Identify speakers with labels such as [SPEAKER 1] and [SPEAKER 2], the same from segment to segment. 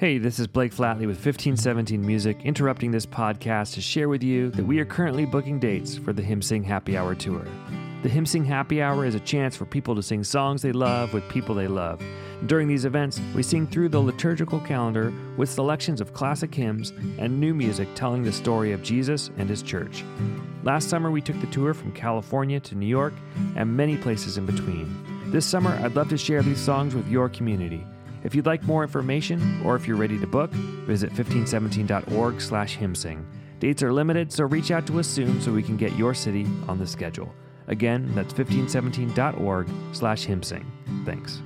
[SPEAKER 1] Hey, this is Blake Flatley with 1517 Music, interrupting this podcast to share with you that we are currently booking dates for the Hymn Sing Happy Hour Tour. The Hymn Sing Happy Hour is a chance for people to sing songs they love with people they love. During these events, we sing through the liturgical calendar with selections of classic hymns and new music telling the story of Jesus and his church. Last summer, we took the tour from California to New York and many places in between. This summer, I'd love to share these songs with your community. If you'd like more information, or if you're ready to book, visit 1517.org/hymnsing. Dates are limited, so reach out to us soon so we can get your city on the schedule. Again, that's 1517.org/hymnsing. Thanks.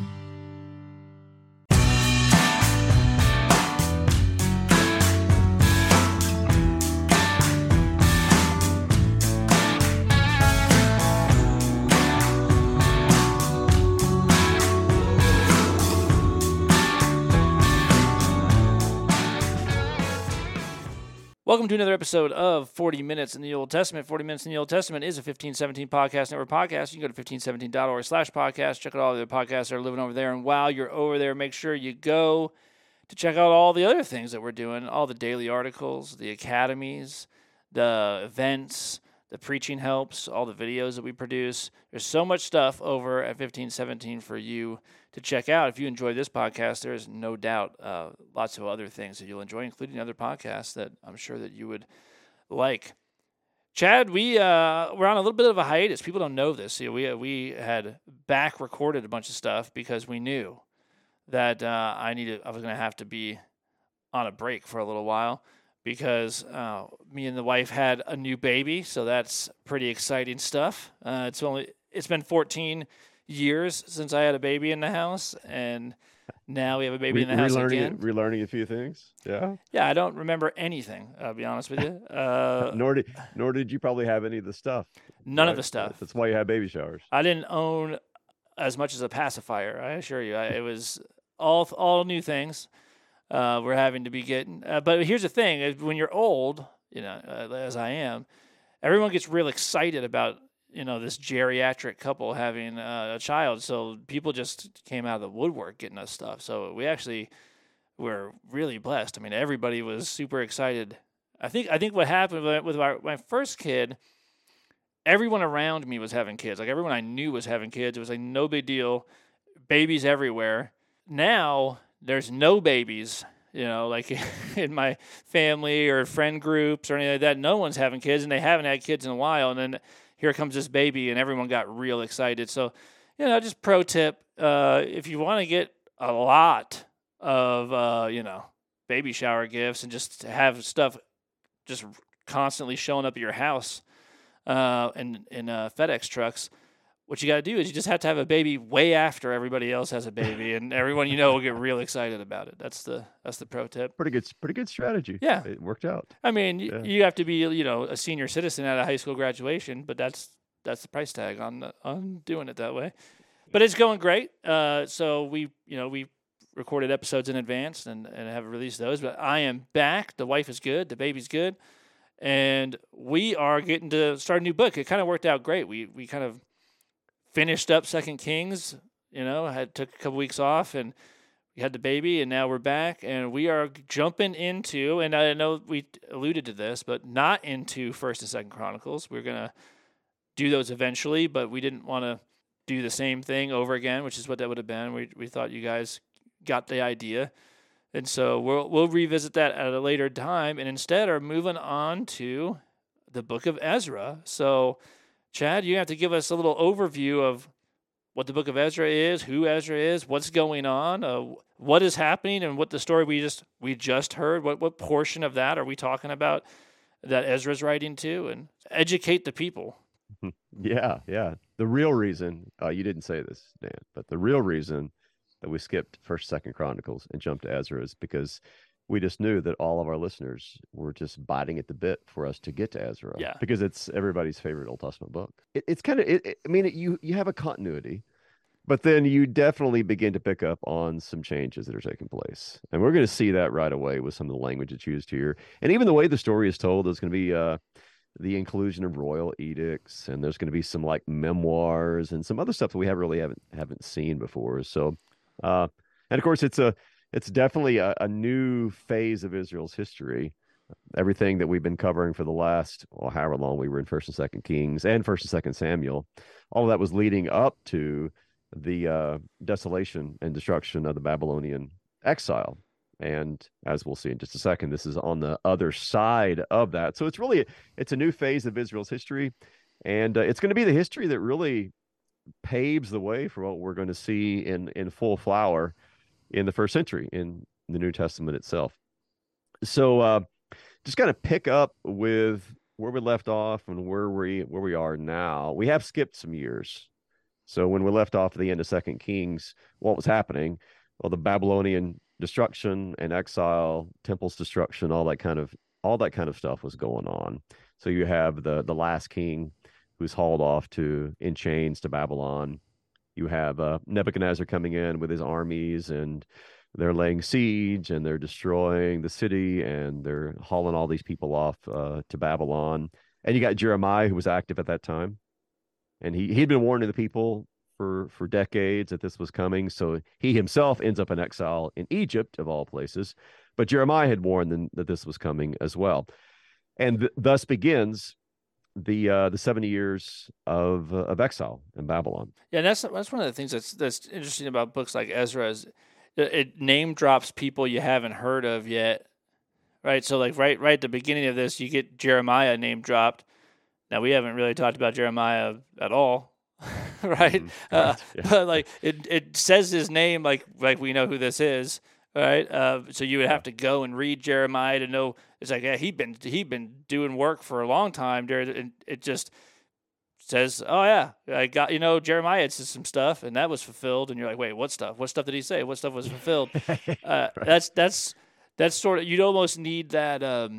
[SPEAKER 2] Welcome to another episode of 40 Minutes in the Old Testament. 40 Minutes in the Old Testament is a 1517 Podcast Network podcast. You can go to 1517.org/podcast. Check out all the other podcasts that are living over there. And while you're over there, make sure you go to check out all the other things that we're doing, all the daily articles, the academies, the events, the preaching helps, all the videos that we produce. There's so much stuff over at 1517 for you to check out. If you enjoy this podcast, there's no doubt lots of other things that you'll enjoy, including other podcasts that I'm sure that you would like. Chad, we're on a little bit of a hiatus. People don't know this. We had back recorded a bunch of stuff because we knew that I was going to have to be on a break for a little while because me and the wife had a new baby, so that's pretty exciting stuff. It's been 14 years since I had a baby in the house, and now we have a baby in the house again.
[SPEAKER 3] Relearning a few things, yeah.
[SPEAKER 2] Yeah, I don't remember anything. I'll be honest with you.
[SPEAKER 3] Nor did you probably have any of the stuff.
[SPEAKER 2] None of the stuff.
[SPEAKER 3] That's why you had baby showers.
[SPEAKER 2] I didn't own as much as a pacifier. I assure you, it was all new things. We're having to be getting. But here's the thing: when you're old, as I am, everyone gets real excited about this geriatric couple having a child. So people just came out of the woodwork getting us stuff. So we actually were really blessed. I mean, everybody was super excited. I think what happened with my first kid, everyone around me was having kids. Like everyone I knew was having kids. It was like no big deal. Babies everywhere. Now there's no babies, like in my family or friend groups or anything like that. No one's having kids, and they haven't had kids in a while. And then here comes this baby, and everyone got real excited. So, just pro tip, if you want to get a lot of, baby shower gifts and just have stuff just constantly showing up at your house in FedEx trucks, what you got to do is you just have to have a baby way after everybody else has a baby, and everyone will get real excited about it. That's the pro tip.
[SPEAKER 3] Pretty good strategy.
[SPEAKER 2] Yeah,
[SPEAKER 3] it worked out.
[SPEAKER 2] I mean, you have to be a senior citizen at a high school graduation, but that's the price tag on doing it that way. But it's going great. So we recorded episodes in advance and have released those. But I am back. The wife is good. The baby's good, and we are getting to start a new book. It kind of worked out great. We kind of finished up 2 Kings, took a couple weeks off, and we had the baby, and now we're back, and we are jumping into, and I know we alluded to this, but not into 1st and 2nd Chronicles. We're going to do those eventually, but we didn't want to do the same thing over again, which is what that would have been. We thought you guys got the idea, and so we'll revisit that at a later time, and instead are moving on to the book of Ezra. So Chad, you have to give us a little overview of what the book of Ezra is, who Ezra is, what's going on, what is happening, and what the story we just heard. What portion of that are we talking about that Ezra's writing to, and educate the people.
[SPEAKER 3] Yeah. The real reason you didn't say this, Dan, but the real reason that we skipped 1st, 2nd Chronicles and jumped to Ezra is because we just knew that all of our listeners were just biting at the bit for us to get to Ezra.
[SPEAKER 2] Yeah.
[SPEAKER 3] Because it's everybody's favorite Old Testament book. It's kind of, you have a continuity, but then you definitely begin to pick up on some changes that are taking place. And we're going to see that right away with some of the language that's used here. And even the way the story is told, there's going to be the inclusion of royal edicts, and there's going to be some like memoirs and some other stuff that we haven't seen before. So, and of course, it's a it's definitely a new phase of Israel's history. Everything that we've been covering for the last, well, however long we were in First and Second Kings and First and Second Samuel, all of that was leading up to the desolation and destruction of the Babylonian exile. And as we'll see in just a second, this is on the other side of that. So it's a new phase of Israel's history, and it's going to be the history that really paves the way for what we're going to see in full flower in the first century in the New Testament itself. So just kind of pick up with where we left off and where we are now. We have skipped some years. So when we left off at the end of Second Kings, what was happening? Well, the Babylonian destruction and exile, temples destruction, all that kind of stuff was going on. So you have the last king who's hauled off in chains to Babylon. You have Nebuchadnezzar coming in with his armies, and they're laying siege, and they're destroying the city, and they're hauling all these people off to Babylon. And you got Jeremiah, who was active at that time, and he'd been warning the people for decades that this was coming. So he himself ends up in exile in Egypt, of all places. But Jeremiah had warned them that this was coming as well. And thus begins the 70 years of exile in Babylon.
[SPEAKER 2] Yeah, and that's one of the things that's interesting about books like Ezra is it name drops people you haven't heard of yet, right? So like right at the beginning of this, you get Jeremiah name dropped. Now we haven't really talked about Jeremiah at all, right?
[SPEAKER 3] Yeah.
[SPEAKER 2] But like it says his name like we know who this is, right? So you would have to go and read Jeremiah to know. It's like, yeah, he'd been doing work for a long time there, and it just says, oh yeah, I got, Jeremiah had said some stuff and that was fulfilled, and you're like, wait, what stuff? What stuff did he say? What stuff was fulfilled?
[SPEAKER 3] Right.
[SPEAKER 2] That's sort of, you'd almost need that.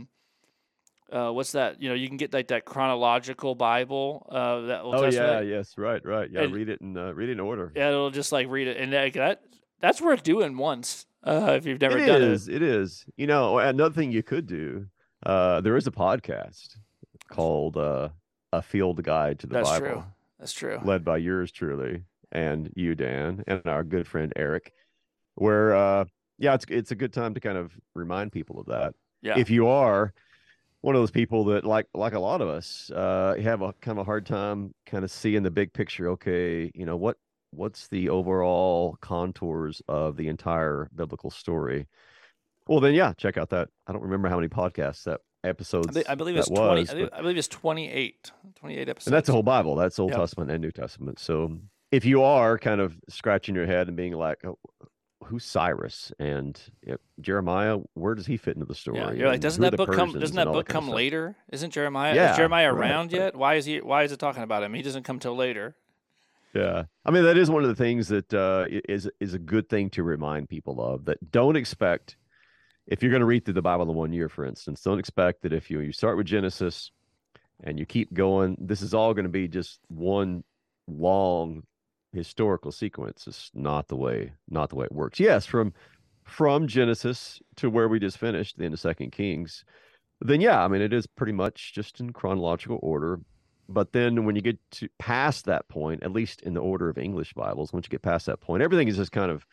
[SPEAKER 2] What's that? You can get like that chronological Bible. That Old Testament.
[SPEAKER 3] Yes, right. Yeah, and read it in order.
[SPEAKER 2] Yeah, it'll just like read it, and that's worth doing once. If you've never done it.
[SPEAKER 3] It is. Another thing you could do, there is a podcast called A Field Guide to the Bible.
[SPEAKER 2] That's true.
[SPEAKER 3] Led by yours truly and you, Dan, and our good friend Eric, where it's a good time to kind of remind people of that.
[SPEAKER 2] Yeah.
[SPEAKER 3] If you are one of those people that like a lot of us have a kind of a hard time kind of seeing the big picture. Okay, what's the overall contours of the entire biblical story? Well, then, check out that. I don't remember how many podcasts that episodes.
[SPEAKER 2] I believe it's 20. I believe it's 28 episodes.
[SPEAKER 3] And that's the whole Bible. That's Old Testament and New Testament. So if you are kind of scratching your head and being like, oh, who's Cyrus and Jeremiah? Where does he fit into the story?
[SPEAKER 2] Yeah, you're like, doesn't that book come later? Isn't Jeremiah? Is Jeremiah around yet? Why is it talking about him? He doesn't come till later.
[SPEAKER 3] Yeah, I mean, that is one of the things that is a good thing to remind people of. That don't expect, if you're going to read through the Bible in 1 year, for instance, don't expect that if you start with Genesis and you keep going, this is all going to be just one long historical sequence. It's not the way it works. Yes, from Genesis to where we just finished, the end of Second Kings, then I mean, it is pretty much just in chronological order. But then when you get to past that point, at least in the order of English Bibles, once you get past that point, everything is just kind of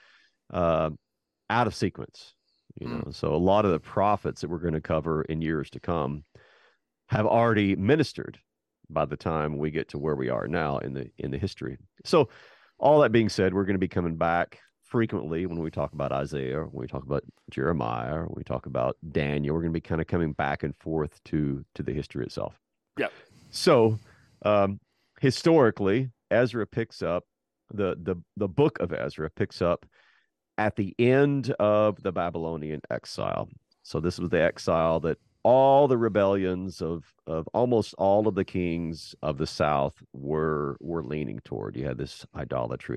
[SPEAKER 3] out of sequence. So a lot of the prophets that we're going to cover in years to come have already ministered by the time we get to where we are now in the history. So all that being said, we're going to be coming back frequently when we talk about Isaiah, when we talk about Jeremiah, or when we talk about Daniel. We're going to be kind of coming back and forth to the history itself.
[SPEAKER 2] Yeah.
[SPEAKER 3] So historically, Ezra picks up the book of Ezra picks up at the end of the Babylonian exile. So this was the exile that all the rebellions of almost all of the kings of the south were leaning toward. You had this idolatry.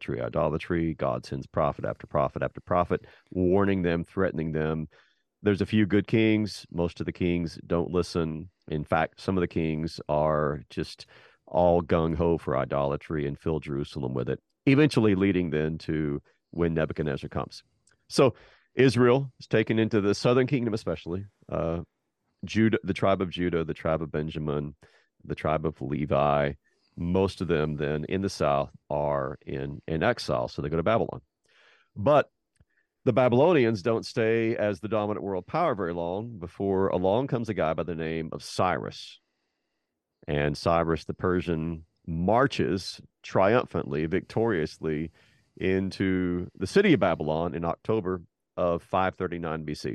[SPEAKER 3] God sends prophet after prophet after prophet, warning them, threatening them. There's a few good kings. Most of the kings don't listen. In fact, some of the kings are just all gung-ho for idolatry and fill Jerusalem with it, eventually leading then to when Nebuchadnezzar comes. So Israel is taken into the southern kingdom, especially Judah, the tribe of Judah, the tribe of Benjamin, the tribe of Levi. Most of them then in the south are in exile, so they go to Babylon. But the Babylonians don't stay as the dominant world power very long before along comes a guy by the name of Cyrus. And Cyrus the Persian marches triumphantly, victoriously into the city of Babylon in October of 539 BC.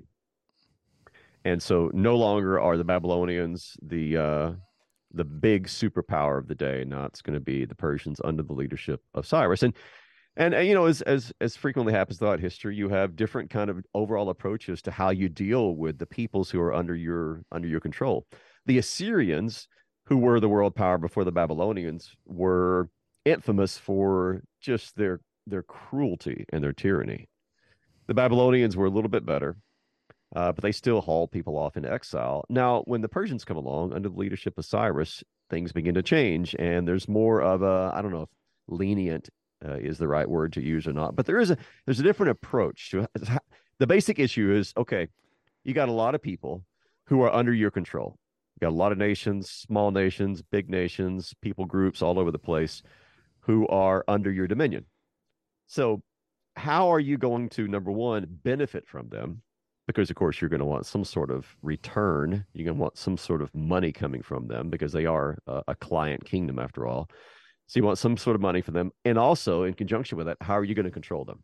[SPEAKER 3] And so no longer are the Babylonians the big superpower of the day. Now it's going to be the Persians under the leadership of Cyrus. And you know, as frequently happens throughout history, you have different kind of overall approaches to how you deal with the peoples who are under your control. The Assyrians, who were the world power before the Babylonians, were infamous for just their cruelty and their tyranny. The Babylonians were a little bit better, but they still hauled people off into exile. Now, when the Persians come along under the leadership of Cyrus, things begin to change, and there's more of a, I don't know if lenient is the right word to use or not, but there's a different approach to the basic issue is, okay, you got a lot of people who are under your control. You got a lot of nations, small nations, big nations, people groups all over the place who are under your dominion. So how are you going to, number one, benefit from them? Because, of course, you're going to want some sort of return. You're going to want some sort of money coming from them because they are a client kingdom after all. So you want some sort of money for them. And also, in conjunction with that, how are you going to control them?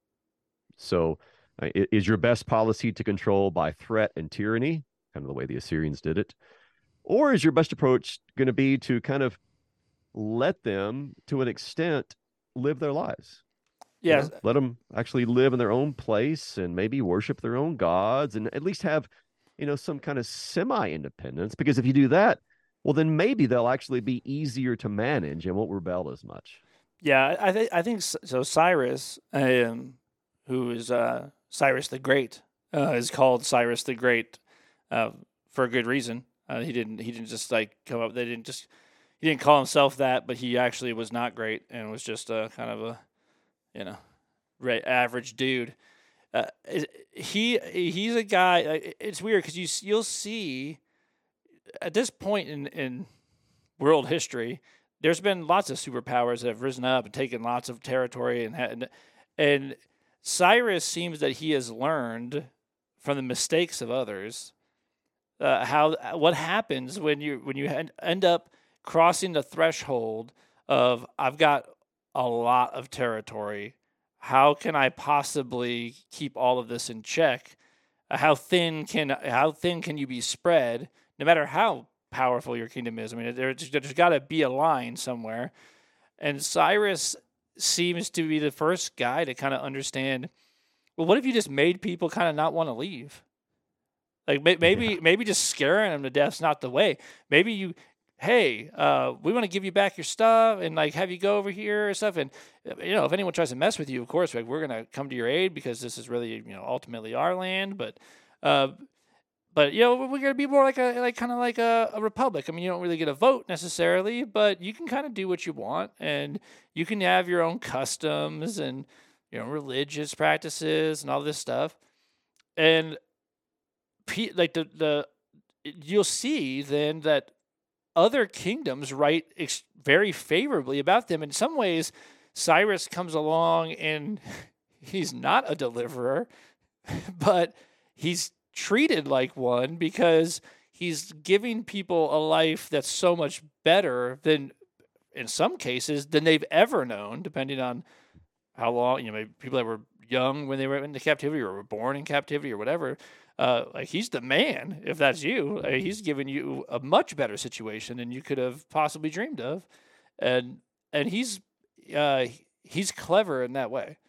[SPEAKER 3] So is your best policy to control by threat and tyranny, kind of the way the Assyrians did it? Or is your best approach going to be to kind of let them, to an extent, live their lives?
[SPEAKER 2] Yes.
[SPEAKER 3] You know, let them actually live in their own place and maybe worship their own gods and at least have, you know, some kind of semi-independence. Because if you do that, well, then maybe they'll actually be easier to manage and won't rebel as much.
[SPEAKER 2] Yeah, I think so. Cyrus, who is Cyrus the Great, is called Cyrus the Great for a good reason. He didn't just like come up. He didn't call himself that, but he actually was not great and was just kind of a, you know, average dude. He's a guy. It's weird because you'll see at this point in world history, there's been lots of superpowers that have risen up and taken lots of territory, and Cyrus seems that he has learned from the mistakes of others. What happens when you end up crossing the threshold of I've got a lot of territory. How can I possibly keep all of this in check? How thin can you be spread? No matter how powerful your kingdom is. I mean, there's got to be a line somewhere. And Cyrus seems to be the first guy to kind of understand, well, what if you just made people kind of not want to leave? Like maybe just scaring them to death's not the way. Maybe hey, we want to give you back your stuff and like have you go over here and stuff. And you know, if anyone tries to mess with you, of course, like, we're gonna come to your aid because this is really, you know, ultimately our land. But you know, we're gonna be more like a republic. I mean, you don't really get a vote necessarily, but you can kind of do what you want, and you can have your own customs and, you know, religious practices and all this stuff. And like you'll see then that other kingdoms write very favorably about them. In some ways, Cyrus comes along and he's not a deliverer, but he's treated like one because he's giving people a life that's so much better than, in some cases, than they've ever known, depending on how long, you know, maybe people that were young when they were in the captivity or were born in captivity or whatever. Like, he's the man, if that's you. He's giving you a much better situation than you could have possibly dreamed of. And he's clever in that way.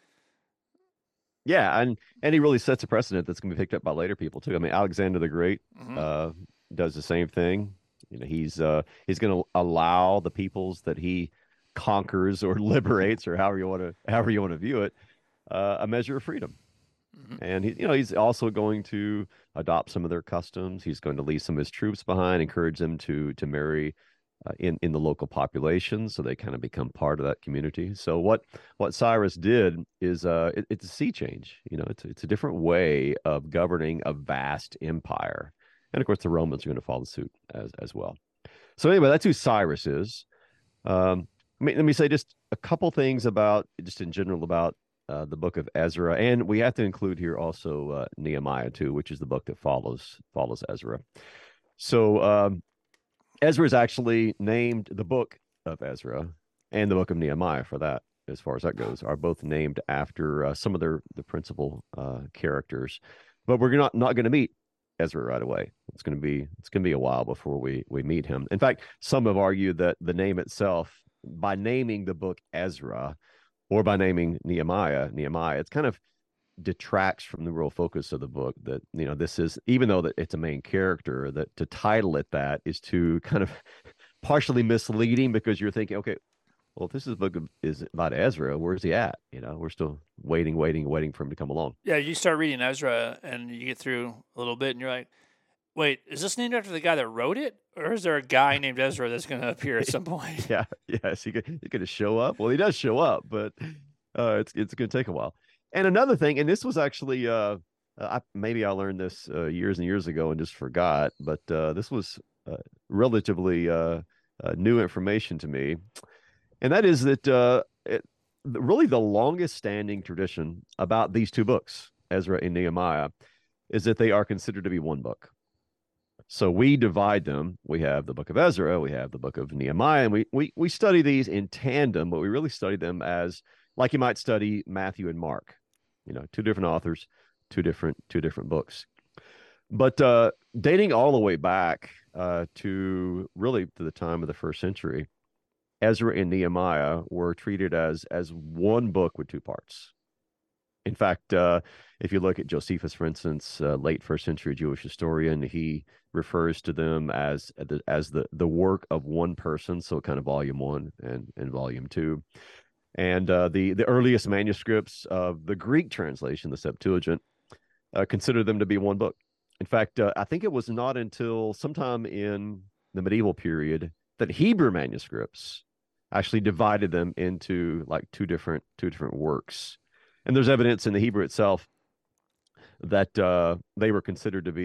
[SPEAKER 3] Yeah, and he really sets a precedent that's going to be picked up by later people too. I mean, Alexander the Great does the same thing. You know, he's going to allow the peoples that he conquers or liberates, or however you want to view it, a measure of freedom. And he's also going to adopt some of their customs. He's going to leave some of his troops behind, encourage them to marry in the local population, so they kind of become part of that community. So what Cyrus did is it's a sea change. You know, it's a different way of governing a vast empire, and of course the Romans are going to follow suit as well. So anyway, that's who Cyrus is. Let me say just a couple things about, just in general, about the book of Ezra, and we have to include here also Nehemiah too, which is the book that follows Ezra. So Ezra is actually named, the book of Ezra and the book of Nehemiah, for that, as far as that goes, are both named after some of the principal characters. But we're not going to meet Ezra right away. It's going to be a while before we meet him. In fact, some have argued that the name itself, by naming the book Ezra or by naming Nehemiah, it's kind of detracts from the real focus of the book. That, you know, this is, even though that it's a main character, that to title it that is to kind of partially misleading, because you're thinking, okay, well, if this is book is about Ezra, where's he at? You know, we're still waiting for him to come along.
[SPEAKER 2] Yeah, you start reading Ezra and you get through a little bit and you're like, wait, is this named after the guy that wrote it? Or is there a guy named Ezra that's going to appear at some point?
[SPEAKER 3] Yeah. Yes. He going to show up. Well, he does show up, but it's going to take a while. And another thing, and this was actually, maybe I learned this years and years ago and just forgot, but this was relatively new information to me. And that is that really the longest standing tradition about these two books, Ezra and Nehemiah, is that they are considered to be one book. So we divide them. We have the book of Ezra, we have the book of Nehemiah, and we study these in tandem, but we really study them as, like you might study Matthew and Mark, you know, two different authors, two different books. But dating all the way back to the time of the first century, Ezra and Nehemiah were treated as one book with two parts. In fact, if you look at Josephus, for instance, late first century Jewish historian, he refers to them as the work of one person. So kind of volume 1 and volume 2. And the earliest manuscripts of the Greek translation, the Septuagint, consider them to be one book. In fact, I think it was not until sometime in the medieval period that Hebrew manuscripts actually divided them into like two different works. And there's evidence in the Hebrew itself that they were considered to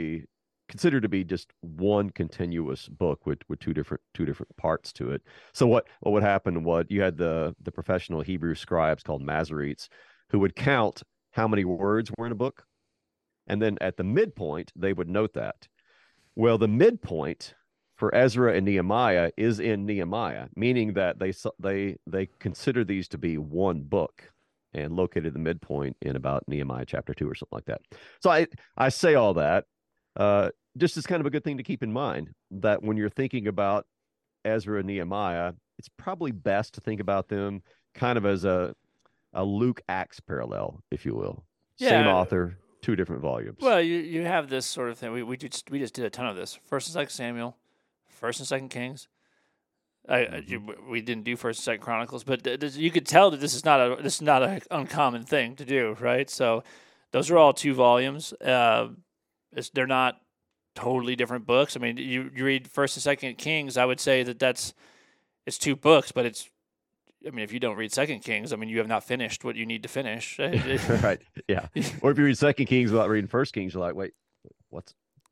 [SPEAKER 3] be just one continuous book with two different parts to it. So what would happen? What you had the professional Hebrew scribes called Masoretes, who would count how many words were in a book, and then at the midpoint they would note that. Well, the midpoint for Ezra and Nehemiah is in Nehemiah, meaning that they consider these to be one book, and located the midpoint in about Nehemiah chapter 2 or something like that. So I say all that just as kind of a good thing to keep in mind, that when you're thinking about Ezra and Nehemiah, it's probably best to think about them kind of as a Luke-Acts parallel, if you will.
[SPEAKER 2] Yeah.
[SPEAKER 3] Same author, two different volumes.
[SPEAKER 2] Well, you have this sort of thing. We just did a ton of this. 1st and 2nd Samuel, 1st and 2nd Kings. We didn't do 1st and 2nd Chronicles, but you could tell that this is not an uncommon thing to do, right? So those are all 2 volumes. They're not totally different books. I mean, you read 1st and 2nd Kings, I would say it's 2 books, but it's, I mean, if you don't read 2nd Kings, I mean, you have not finished what you need to finish.
[SPEAKER 3] Right. Yeah. Or if you read 2nd Kings without reading 1st Kings, you're like, wait, what's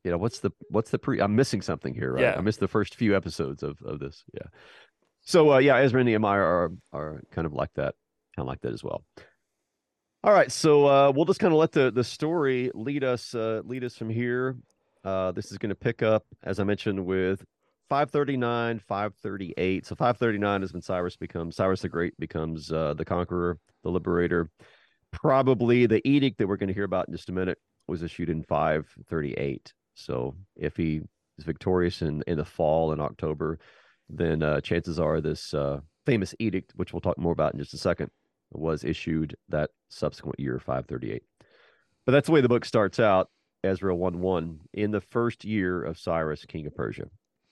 [SPEAKER 3] the I'm missing something here, right?
[SPEAKER 2] Yeah.
[SPEAKER 3] I missed the first few episodes of this. Yeah. So Ezra and Nehemiah are kind of like that as well. All right, so we'll just kind of let the story lead us from here. This is going to pick up, as I mentioned, with 539, 538. So 539 is when Cyrus the Great becomes the conqueror, the liberator. Probably the edict that we're going to hear about in just a minute was issued in 538. So if he is victorious in the fall in October, then chances are this famous edict, which we'll talk more about in just a second, was issued that subsequent year, 538. But that's the way the book starts out, Ezra 1:1, in the first year of Cyrus, king of Persia,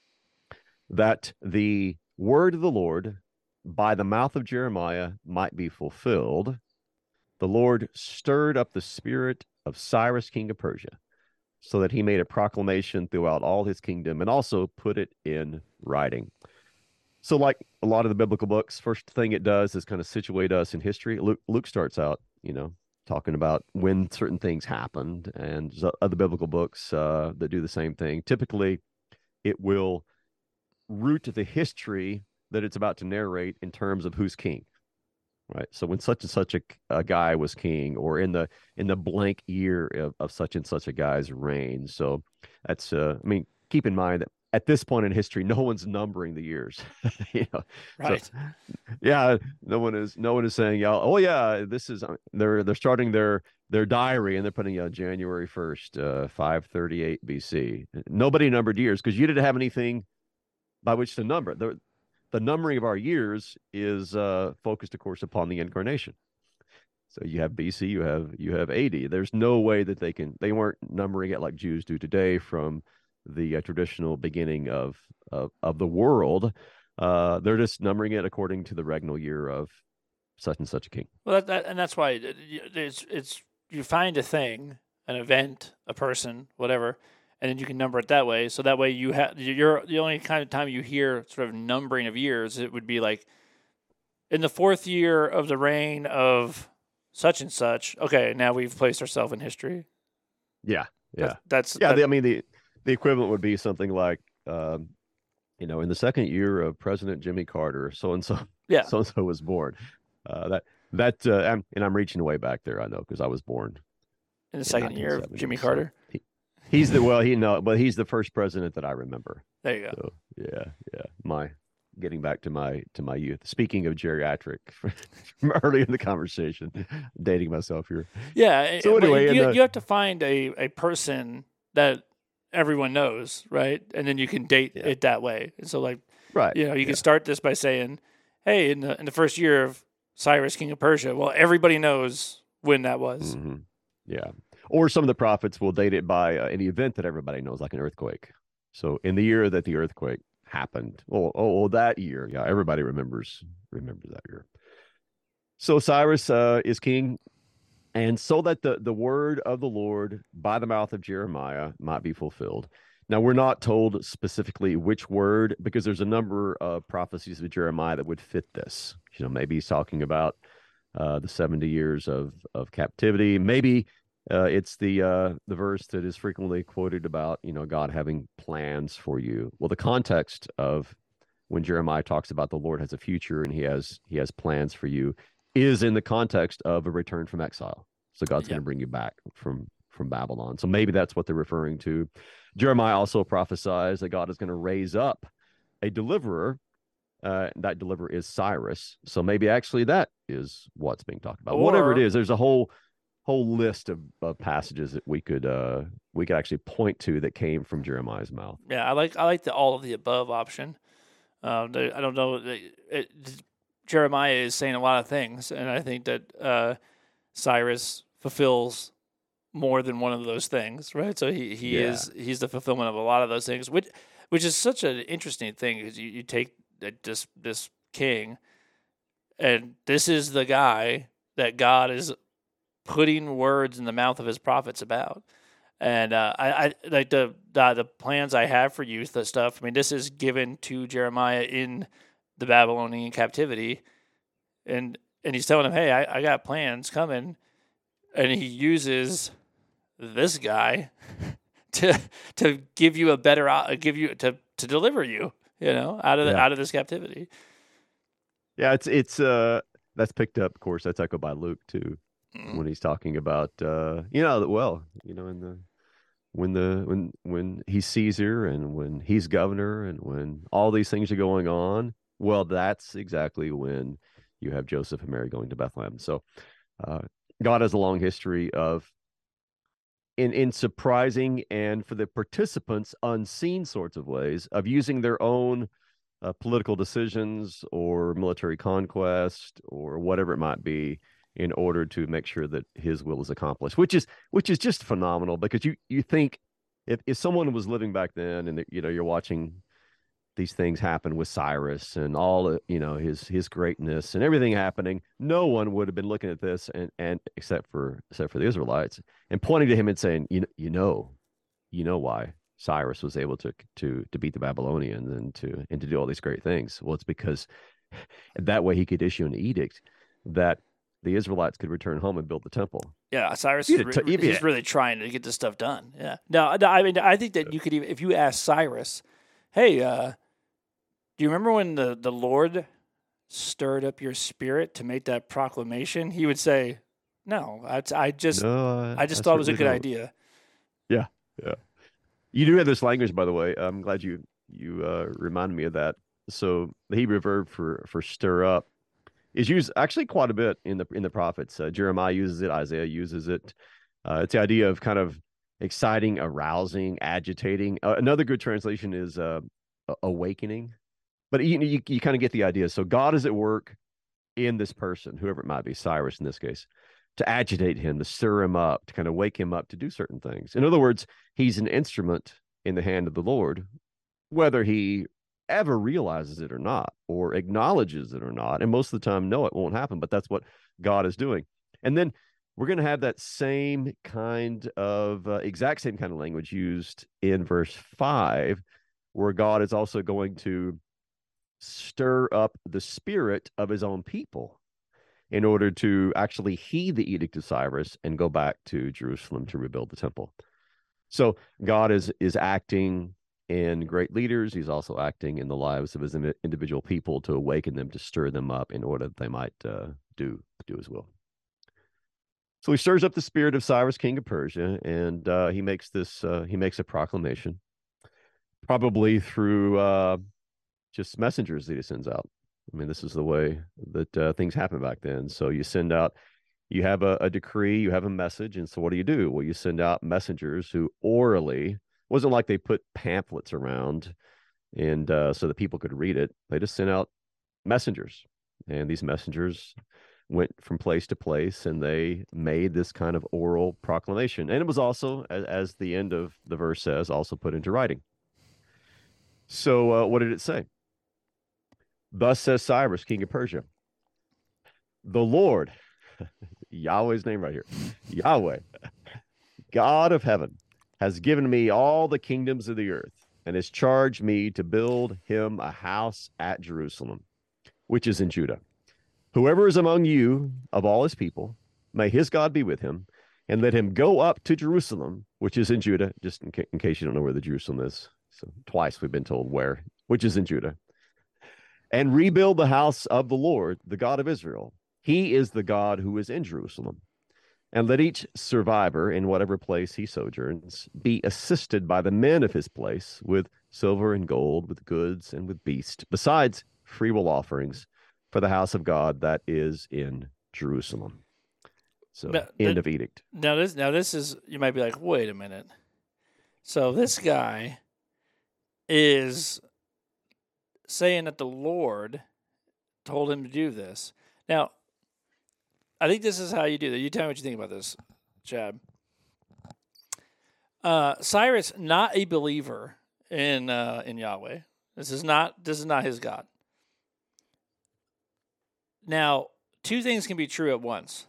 [SPEAKER 3] that the word of the Lord by the mouth of Jeremiah might be fulfilled. The Lord stirred up the spirit of Cyrus, king of Persia, so that he made a proclamation throughout all his kingdom and also put it in writing. So like a lot of the biblical books, first thing it does is kind of situate us in history. Luke starts out, talking about when certain things happened, and other biblical books that do the same thing. Typically, it will root the history that it's about to narrate in terms of who's king. right? So when such and such a guy was king, or in the blank year of such and such a guy's reign. So that's I mean, keep in mind that at this point in history, no one's numbering the years. you know, so
[SPEAKER 2] Right.
[SPEAKER 3] yeah, no one is saying, yeah, oh yeah, this is they're starting their diary and they're putting January 1st, 538 BC. Nobody numbered years because you didn't have anything by which to number. The numbering of our years is focused, of course, upon the incarnation. So you have BC, you have AD. There's no way that they weren't numbering it like Jews do today from the traditional beginning of the world. They're just numbering it according to the regnal year of such and such a king.
[SPEAKER 2] Well, and that's why it's you find a thing, an event, a person, whatever, and then you can number it that way. So that way you're the only kind of time you hear sort of numbering of years. It would be like in the 4th year of the reign of such and such. Okay, now we've placed ourselves in history.
[SPEAKER 3] Yeah, yeah,
[SPEAKER 2] That's
[SPEAKER 3] yeah. I mean, the equivalent would be something like, in the second year of President Jimmy Carter, so and so,
[SPEAKER 2] yeah.
[SPEAKER 3] so and so was born. I'm reaching way back there. I know because I was born
[SPEAKER 2] In the second year of
[SPEAKER 3] 1970.
[SPEAKER 2] Jimmy
[SPEAKER 3] So
[SPEAKER 2] Carter.
[SPEAKER 3] he's the first president that I remember.
[SPEAKER 2] There you go.
[SPEAKER 3] So yeah. Getting back to my youth. Speaking of geriatric from early in the conversation, dating myself here.
[SPEAKER 2] Yeah.
[SPEAKER 3] So anyway,
[SPEAKER 2] you have to find a person that everyone knows, right? And then you can date it that way. And so, like,
[SPEAKER 3] right,
[SPEAKER 2] you can start this by saying, "Hey, in the first year of Cyrus, king of Persia," well, everybody knows when that was.
[SPEAKER 3] Mm-hmm. Yeah. Or some of the prophets will date it by an event that everybody knows, like an earthquake. So in the year that the earthquake happened, that year, yeah, everybody remembers that year. So Cyrus is king, and so that the word of the Lord by the mouth of Jeremiah might be fulfilled. Now, we're not told specifically which word, because there's a number of prophecies of Jeremiah that would fit this. Maybe he's talking about the 70 years of captivity. Maybe it's the verse that is frequently quoted about, God having plans for you. Well, the context of when Jeremiah talks about the Lord has a future and he has plans for you is in the context of a return from exile. So God's going to bring you back from Babylon. So maybe that's what they're referring to. Jeremiah also prophesies that God is going to raise up a deliverer. That deliverer is Cyrus. So maybe actually that is what's being talked about. Whatever it is, there's a whole list of passages that we could actually point to that came from Jeremiah's mouth.
[SPEAKER 2] Yeah, I like the all of the above option. I don't know. Jeremiah is saying a lot of things, and I think that Cyrus fulfills more than one of those things, right? So he's the fulfillment of a lot of those things, which is such an interesting thing, because you take this king, and this is the guy that God is putting words in the mouth of his prophets about. And I like the plans I have for you, the stuff. I mean, this is given to Jeremiah in the Babylonian captivity, and he's telling him, "Hey, I got plans coming," and he uses this guy to give you a better to deliver you, out of this captivity.
[SPEAKER 3] Yeah, it's that's picked up, of course. That's echoed by Luke too, when he's talking about when he's Caesar and when he's governor and when all these things are going on. Well, that's exactly when you have Joseph and Mary going to Bethlehem. So God has a long history of in surprising and, for the participants, unseen sorts of ways of using their own political decisions or military conquest or whatever it might be in order to make sure that his will is accomplished, which is just phenomenal, because you think if someone was living back then and you're watching these things happen with Cyrus and all his greatness and everything happening, no one would have been looking at this and except for the Israelites and pointing to him and saying, you know why Cyrus was able to beat the Babylonians and to do all these great things. Well, it's because that way he could issue an edict that the Israelites could return home and build the temple.
[SPEAKER 2] Yeah, Cyrus is really trying to get this stuff done. Yeah. No, I mean, I think that you could even, if you ask Cyrus, "Hey, do you remember when the Lord stirred up your spirit to make that proclamation, he would say, no, I just
[SPEAKER 3] No,
[SPEAKER 2] thought it was a
[SPEAKER 3] certainly
[SPEAKER 2] good
[SPEAKER 3] don't.
[SPEAKER 2] idea.
[SPEAKER 3] Yeah, yeah. You do have this language, by the way. I'm glad you reminded me of that. So the Hebrew verb for stir up is used actually quite a bit in the prophets. Jeremiah uses it, Isaiah uses it. It's the idea of kind of exciting, arousing, agitating. Another good translation is awakening. But you kind of get the idea. So God is at work in this person, whoever it might be, Cyrus in this case, to agitate him, to stir him up, to kind of wake him up to do certain things. In other words, he's an instrument in the hand of the Lord, whether he ever realizes it or not, or acknowledges it or not. And most of the time, no, it won't happen, but that's what God is doing. And then we're going to have that same kind of exact same kind of language used in verse 5, where God is also going to stir up the spirit of his own people in order to actually heed the edict of Cyrus and go back to Jerusalem to rebuild the temple. So God is acting in great leaders. He's also acting in the lives of his individual people to awaken them, to stir them up in order that they might do his will. So he stirs up the spirit of Cyrus, king of Persia, and he makes a proclamation, probably through just messengers that he sends out. I mean, this is the way that things happen back then. So you send out, you have a decree, you have a message, and so what do? Well, you send out messengers who orally, wasn't like they put pamphlets around and so that people could read it. They just sent out messengers, and these messengers went from place to place, and they made this kind of oral proclamation. And it was also, as the end of the verse says, also put into writing. So what did it say? Thus says Cyrus, king of Persia, the Lord, Yahweh's name right here, Yahweh, God of heaven, has given me all the kingdoms of the earth and has charged me to build him a house at Jerusalem, which is in Judah. Whoever is among you of all his people, may his God be with him, and let him go up to Jerusalem, which is in Judah, just in case you don't know where the Jerusalem is. So twice we've been told where, which is in Judah, and rebuild the house of the Lord, the God of Israel. He is the God who is in Jerusalem. And let each survivor in whatever place he sojourns be assisted by the men of his place with silver and gold, with goods and with beasts, besides freewill offerings for the house of God that is in Jerusalem. So end of edict.
[SPEAKER 2] Now this is, you might be like, wait a minute. So this guy is saying that the Lord told him to do this. Now, I think this is how you do that. You tell me what you think about this, Chad. Cyrus, not a believer in Yahweh. This is not his God. Now, two things can be true at once.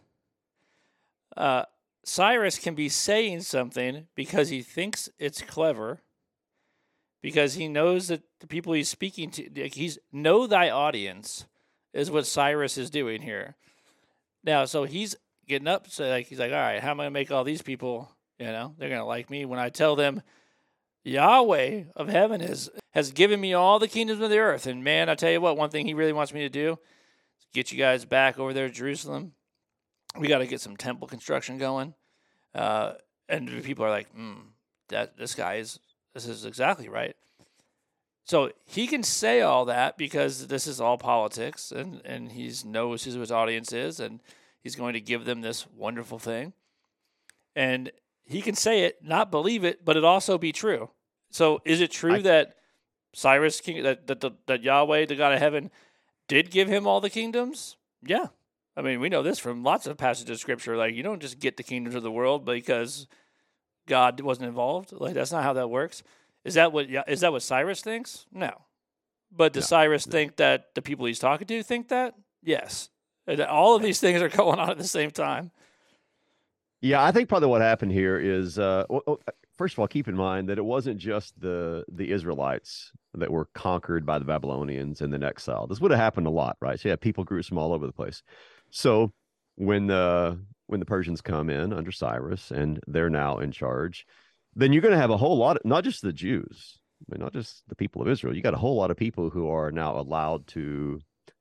[SPEAKER 2] Cyrus can be saying something because he thinks it's clever, because he knows that the people he's speaking to, he's know thy audience, is what Cyrus is doing here. Now, so he's getting up, so he's like, all right, how am I going to make all these people, they're going to like me when I tell them Yahweh of heaven has given me all the kingdoms of the earth. And man, I tell you what, one thing he really wants me to do is get you guys back over there to Jerusalem. We got to get some temple construction going. And people are like, this is exactly right. So he can say all that because this is all politics, and he knows who his audience is, and he's going to give them this wonderful thing. And he can say it, not believe it, but it also be true. So is it true that Cyrus, that Yahweh, the God of heaven, did give him all the kingdoms? Yeah. I mean, we know this from lots of passages of Scripture. Like, you don't just get the kingdoms of the world because God wasn't involved. Like, that's not how that works. Is that what Cyrus thinks? No. But does Cyrus think that the people he's talking to think that? Yes. And all of these things are going on at the same time.
[SPEAKER 3] Yeah, I think probably what happened here is, first of all, keep in mind that it wasn't just the Israelites that were conquered by the Babylonians and then exiled. This would have happened a lot, right? So you have people groups from all over the place. So when the Persians come in under Cyrus and they're now in charge, then you're going to have a whole lot, not just the Jews, not just the people of Israel. You got a whole lot of people who are now allowed to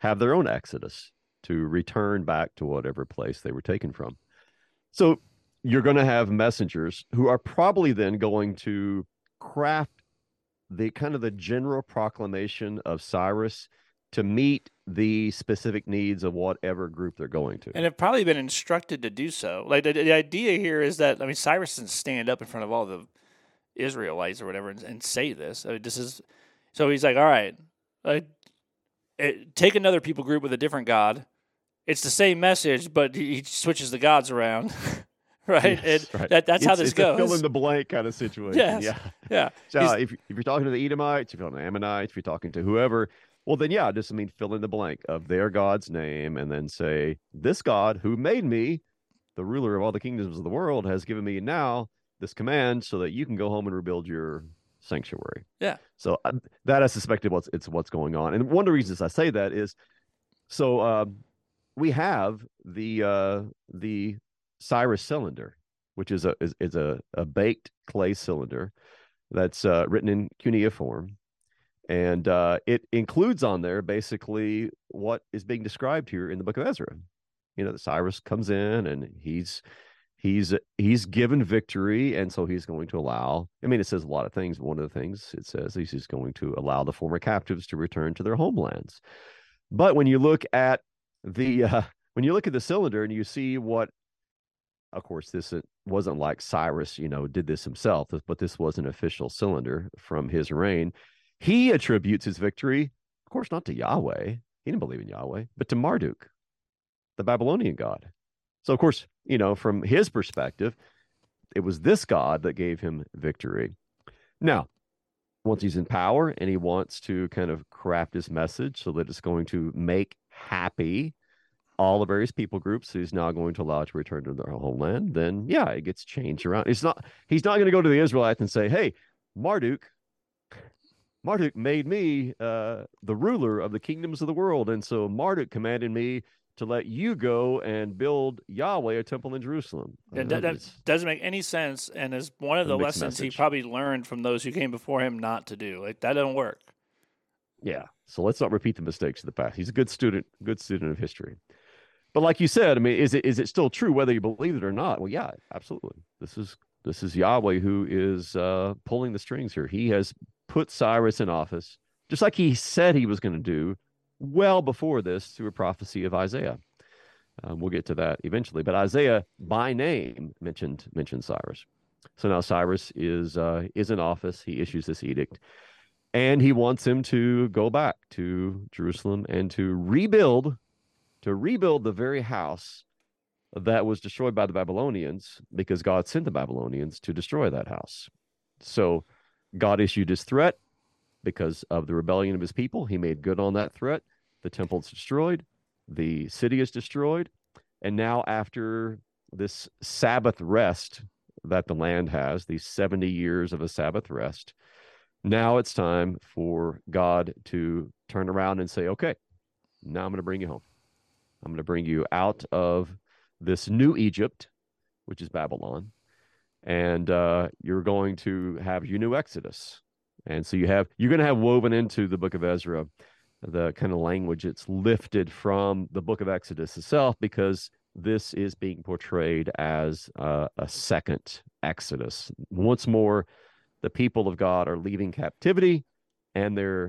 [SPEAKER 3] have their own exodus to return back to whatever place they were taken from. So you're going to have messengers who are probably then going to craft the kind of the general proclamation of Cyrus to meet the specific needs of whatever group they're going to.
[SPEAKER 2] And have probably been instructed to do so. Like the idea here is that, I mean, Cyrus doesn't stand up in front of all the Israelites or whatever and say this. I mean, so he's like, all right, take another people group with a different God. It's the same message, but he switches the gods around. Right?
[SPEAKER 3] Yes,
[SPEAKER 2] and
[SPEAKER 3] right.
[SPEAKER 2] That's how this
[SPEAKER 3] it's
[SPEAKER 2] goes.
[SPEAKER 3] A fill in the blank kind of situation.
[SPEAKER 2] Yes. Yeah.
[SPEAKER 3] So if you're talking to the Edomites, if you're talking to the Ammonites, if you're talking to whoever, well, then just fill in the blank of their God's name and then say, this God who made me, the ruler of all the kingdoms of the world, has given me now this command so that you can go home and rebuild your sanctuary.
[SPEAKER 2] Yeah.
[SPEAKER 3] So that I suspected what's going on. And one of the reasons I say that is, so we have the Cyrus cylinder, which is a baked clay cylinder that's written in cuneiform. And it includes on there basically what is being described here in the book of Ezra. That Cyrus comes in and he's given victory, and so he's going to allow. I mean, it says a lot of things. But one of the things it says he's going to allow the former captives to return to their homelands. But when you look at the cylinder and you see what, of course, this wasn't like Cyrus, did this himself, but this was an official cylinder from his reign. He attributes his victory, of course, not to Yahweh. He didn't believe in Yahweh, but to Marduk, the Babylonian god. So, of course, from his perspective, it was this god that gave him victory. Now, once he's in power and he wants to kind of craft his message so that it's going to make happy all the various people groups he's now going to allow to return to their homeland, then it gets changed around. He's not going to go to the Israelites and say, hey, Marduk made me the ruler of the kingdoms of the world, and so Marduk commanded me to let you go and build Yahweh a temple in Jerusalem.
[SPEAKER 2] That doesn't make any sense, and is one of the lessons he probably learned from those who came before him not to do. Like, that doesn't work.
[SPEAKER 3] Yeah, so let's not repeat the mistakes of the past. He's a good student of history. But like you said, I mean, is it still true whether you believe it or not? Well, yeah, absolutely. This is Yahweh who is pulling the strings here. He has put Cyrus in office, just like he said he was going to do well before this through a prophecy of Isaiah. We'll get to that eventually. But Isaiah, by name, mentioned Cyrus. So now Cyrus is in office. He issues this edict, and he wants him to go back to Jerusalem and to rebuild the very house that was destroyed by the Babylonians, because God sent the Babylonians to destroy that house. So God issued his threat because of the rebellion of his people. He made good on that threat. The temple is destroyed. The city is destroyed. And now, after this Sabbath rest that the land has, these 70 years of a Sabbath rest, now it's time for God to turn around and say, okay, now I'm going to bring you home. I'm going to bring you out of this new Egypt, which is Babylon, and you're going to have your new Exodus. And so you're going to have woven into the book of Ezra the kind of language it's lifted from the book of Exodus itself, because this is being portrayed as a second Exodus. Once more, the people of God are leaving captivity, and they're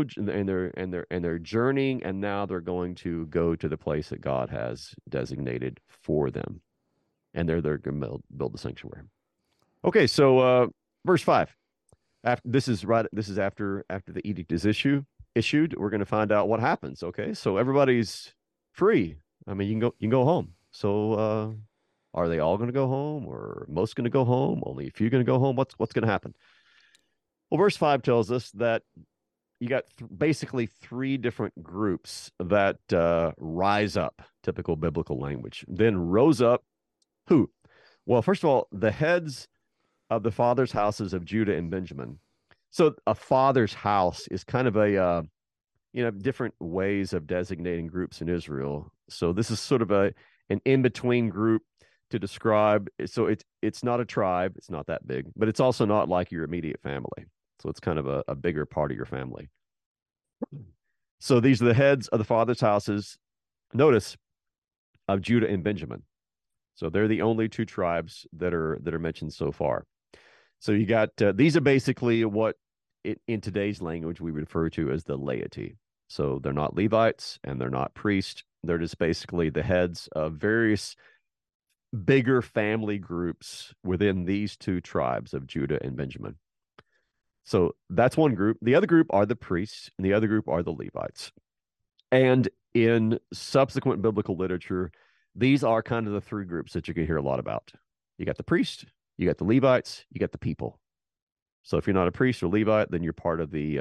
[SPEAKER 3] journeying, and now they're going to go to the place that God has designated for them, and they're going to build the sanctuary. Okay, so verse 5. This is after the edict is issued. We're going to find out what happens. Okay, so everybody's free. I mean, you can go home. So are they all going to go home, or most going to go home? Only a few going to go home? What's going to happen? Well, verse 5 tells us that you got basically three different groups that rise up, typical biblical language. Then rose up who? Well, first of all, the heads of the fathers' houses of Judah and Benjamin. So a father's house is kind of a, different ways of designating groups in Israel. So this is sort of an in-between group to describe. So it's not a tribe. It's not that big, but it's also not like your immediate family. So it's kind of a bigger part of your family. So these are the heads of the fathers' houses, notice, of Judah and Benjamin. So they're the only two tribes that are mentioned so far. So you got these are basically what in today's language we refer to as the laity. So they're not Levites and they're not priests. They're just basically the heads of various bigger family groups within these two tribes of Judah and Benjamin. So that's one group. The other group are the priests, and the other group are the Levites. And in subsequent biblical literature, these are kind of the three groups that you can hear a lot about. You got the priest, you got the Levites, you got the people. So if you're not a priest or Levite, then you're part of the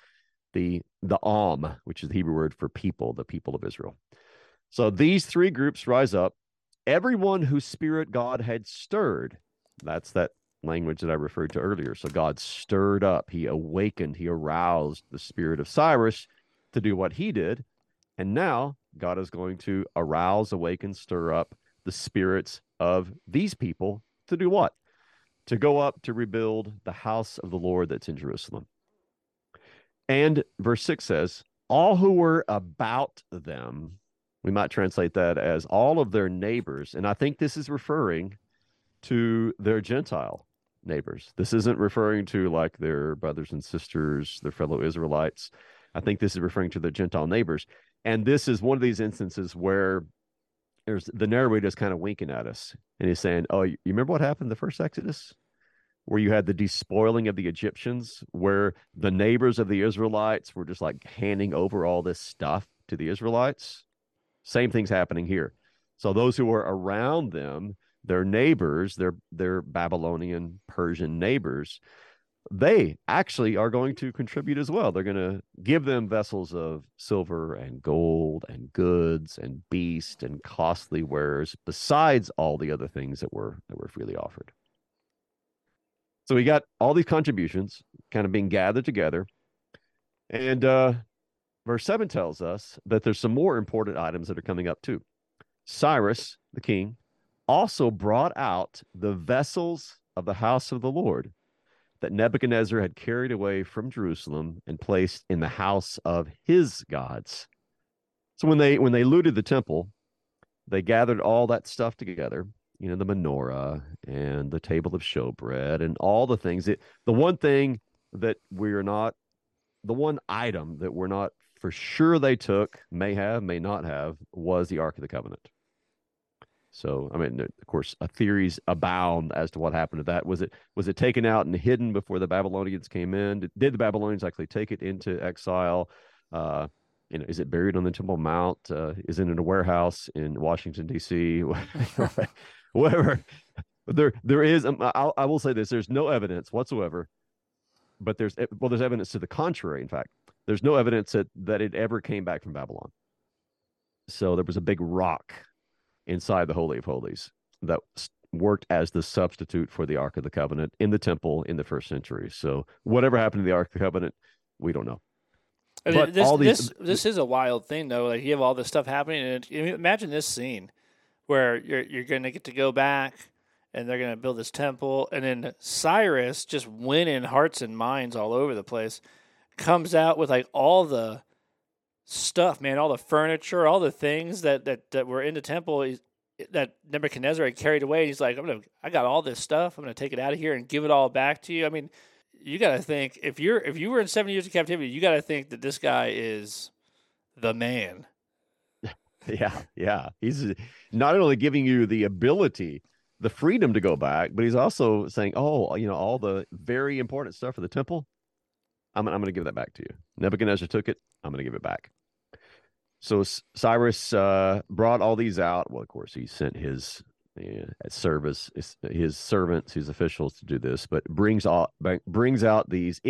[SPEAKER 3] Am, which is the Hebrew word for people, the people of Israel. So these three groups rise up. Everyone whose spirit God had stirred, that's that language that I referred to earlier. So God stirred up, he awakened, he aroused the spirit of Cyrus to do what he did. And now God is going to arouse, awaken, stir up the spirits of these people to do what? To go up to rebuild the house of the Lord that's in Jerusalem. And verse 6 says, all who were about them, we might translate that as all of their neighbors. And I think this is referring to their Gentile neighbors. This isn't referring to like their brothers and sisters, their fellow Israelites. I think this is referring to their Gentile neighbors. And this is one of these instances where the narrator is kind of winking at us. And he's saying, oh, you remember what happened in the first Exodus? Where you had the despoiling of the Egyptians, where the neighbors of the Israelites were just like handing over all this stuff to the Israelites. Same thing's happening here. So those who were around them, their neighbors, their Babylonian, Persian neighbors, they actually are going to contribute as well. They're going to give them vessels of silver and gold and goods and beast and costly wares, besides all the other things that were freely offered. So we got all these contributions kind of being gathered together. And verse 7 tells us that there's some more important items that are coming up too. Cyrus, the king, also brought out the vessels of the house of the Lord that Nebuchadnezzar had carried away from Jerusalem and placed in the house of his gods. So when they looted the temple, they gathered all that stuff together, you know, the menorah and the table of showbread and all the things. The one item that we're not for sure they took, may have, may not have, was the Ark of the Covenant. So, I mean, of course, theories abound as to what happened to that. Was it taken out and hidden before the Babylonians came in? Did the Babylonians actually take it into exile? Is it buried on the Temple Mount? Is it in a warehouse in Washington, D.C.? Whatever. There is. I will say this: there's no evidence whatsoever, but there's evidence to the contrary. In fact, there's no evidence that it ever came back from Babylon. So there was a big rock inside the Holy of Holies that worked as the substitute for the Ark of the Covenant in the temple in the first century. So whatever happened to the Ark of the Covenant, we don't know.
[SPEAKER 2] I mean, this is a wild thing, though. Like, you have all this stuff happening, and imagine this scene where you're going to get to go back, and they're going to build this temple, and then Cyrus, just winning hearts and minds all over the place, comes out with like all the stuff, man, all the furniture, all the things that were in the temple that Nebuchadnezzar had carried away. He's like, I got all this stuff. I'm going to take it out of here and give it all back to you. I mean, you got to think, if you were in 7 years of captivity, you got to think that this guy is the man.
[SPEAKER 3] Yeah. He's not only giving you the ability, the freedom to go back, but he's also saying, oh, you know, all the very important stuff for the temple, I'm going to give that back to you. Nebuchadnezzar took it. I'm going to give it back. So Cyrus brought all these out. Well, of course, he sent his servants, his officials to do this, but brings these out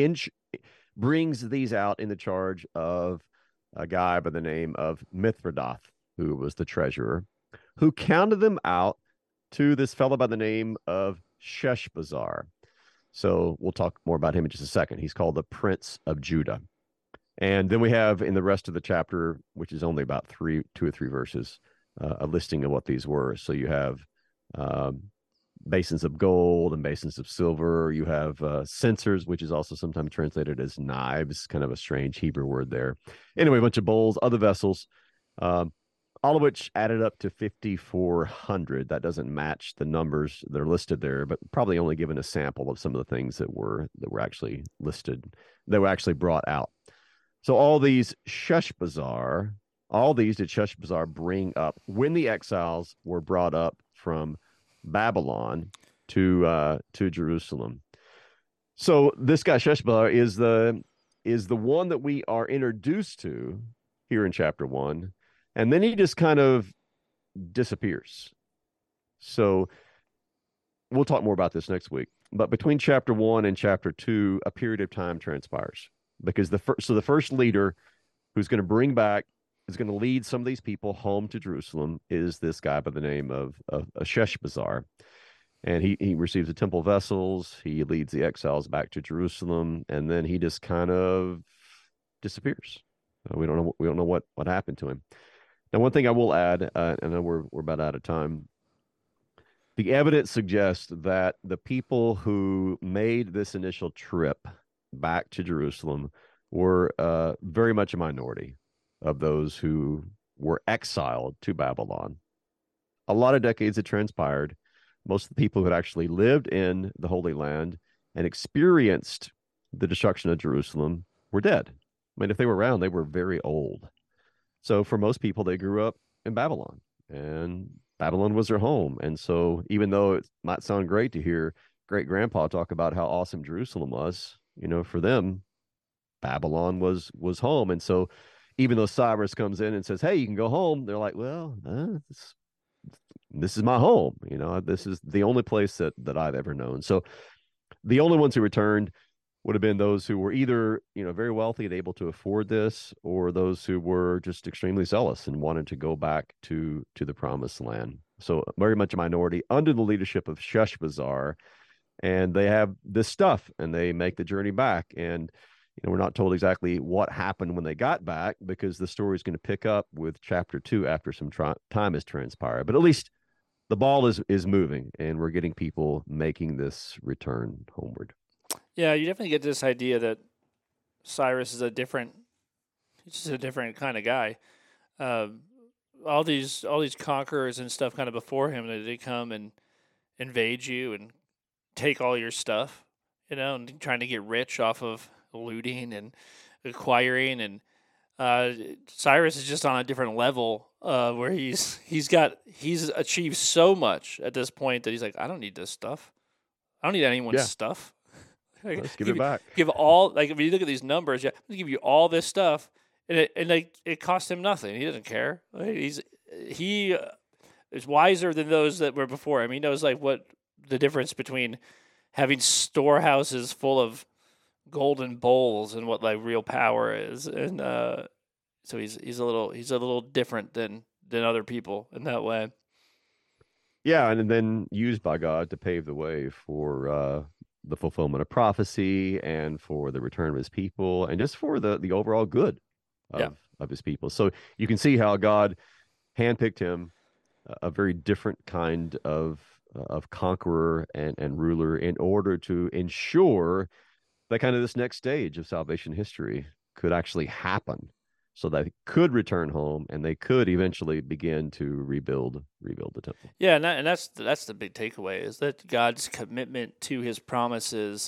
[SPEAKER 3] in the charge of a guy by the name of Mithredath, who was the treasurer, who counted them out to this fellow by the name of Sheshbazzar. So we'll talk more about him in just a second. He's called the Prince of Judah. And then we have in the rest of the chapter, which is only about 2 or 3 verses, a listing of what these were. So you have basins of gold and basins of silver. You have censers, which is also sometimes translated as knives, kind of a strange Hebrew word there. Anyway, a bunch of bowls, other vessels, all of which added up to 5,400. That doesn't match the numbers that are listed there, but probably only given a sample of some of the things that were actually listed, that were actually brought out. So all these did Sheshbazzar bring up when the exiles were brought up from Babylon to Jerusalem. So this guy Sheshbazzar is the one that we are introduced to here in chapter 1, and then he just kind of disappears. So we'll talk more about this next week. But between chapter 1 and chapter 2, a period of time transpires, because the first leader who's going to lead some of these people home to Jerusalem is this guy by the name of Sheshbazzar. And he receives the temple vessels, he leads the exiles back to Jerusalem, and then he just kind of disappears. We don't know what happened to him. Now, one thing I will add, I know we're about out of time. The evidence suggests that the people who made this initial trip back to Jerusalem were very much a minority of those who were exiled to Babylon. A lot of decades had transpired. Most of the people who had actually lived in the Holy Land and experienced the destruction of Jerusalem were dead. I mean, if they were around, they were very old. So for most people, they grew up in Babylon, and Babylon was their home. And so even though it might sound great to hear great-grandpa talk about how awesome Jerusalem was, for them, Babylon was home. And so even though Cyrus comes in and says, hey, you can go home, they're like, well, this is my home. This is the only place that I've ever known. So the only ones who returned would have been those who were either, very wealthy and able to afford this, or those who were just extremely zealous and wanted to go back to the promised land. So very much a minority under the leadership of Sheshbazzar, and they have this stuff and they make the journey back. And we're not told exactly what happened when they got back, because the story is going to pick up with chapter 2 after some time has transpired. But at least the ball is moving, and we're getting people making this return homeward.
[SPEAKER 2] Yeah, you definitely get this idea that Cyrus is he's just a different kind of guy. All these conquerors and stuff kind of before him, they come and invade you and take all your stuff, and trying to get rich off of looting and acquiring. And Cyrus is just on a different level, where he's achieved so much at this point that he's like, I don't need this stuff. I don't need anyone's stuff.
[SPEAKER 3] Let's give it back.
[SPEAKER 2] Give all, like, if you look at these numbers, I'm gonna give you all this stuff, and it cost him nothing. He doesn't care. He is wiser than those that were before him. He knows what the difference between having storehouses full of golden bowls and what real power is, and so he's a little different than other people in that way.
[SPEAKER 3] Yeah, and then used by God to pave the way for the fulfillment of prophecy, and for the return of his people, and just for the overall good of his people. So you can see how God handpicked him, a very different kind of conqueror and ruler, in order to ensure that kind of this next stage of salvation history could actually happen, so that they could return home and they could eventually begin to rebuild the temple.
[SPEAKER 2] Yeah, and that's the big takeaway, is that God's commitment to his promises.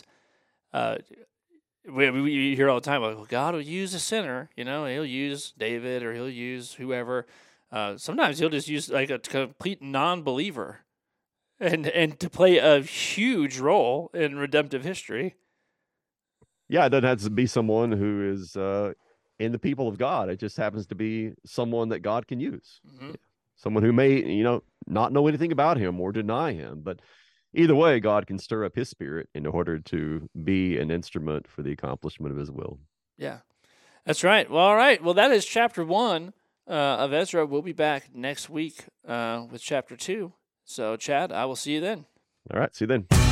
[SPEAKER 2] We hear all the time, well, God will use a sinner, he'll use David, or he'll use whoever. Sometimes he'll just use a complete non-believer and to play a huge role in redemptive history.
[SPEAKER 3] Yeah, it doesn't have to be someone who is in the people of God. It just happens to be someone that God can use.
[SPEAKER 2] Mm-hmm.
[SPEAKER 3] Someone who may, not know anything about him or deny him. But either way, God can stir up his spirit in order to be an instrument for the accomplishment of his will.
[SPEAKER 2] Yeah, that's right. Well, all right. Well, that is chapter 1 of Ezra. We'll be back next week with chapter 2. So, Chad, I will see you then.
[SPEAKER 3] All right. See you then.